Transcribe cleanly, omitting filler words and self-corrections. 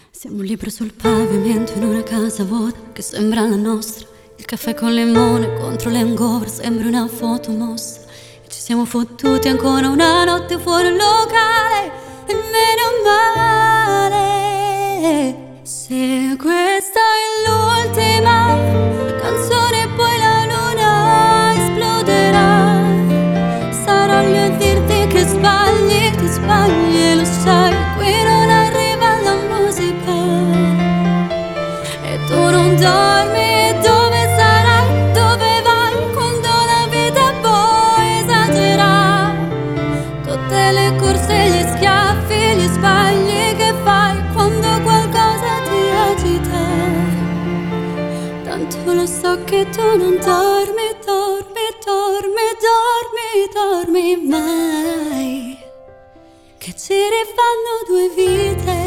Siamo un libro sul pavimento in una casa vuota che sembra la nostra. Il caffè con limone contro le hangover sembra una foto mossa. E ci siamo fottuti ancora una notte fuori un locale. E meno male. Se questa è l'ultima canzone poi la luna esploderà. Sarò lì a dirti che sbagli, e lo sai, qui non arriva la musica. E tu non dormi, dove sarai, dove vai, quando la vita poi esagerà. Tutte le corse, gli schiaffi, gli sbagli che fai quando qualcosa ti agita. Tanto lo so che tu non dormi, dormi, dormi, dormi, dormi mai. Che ci rifanno due vite.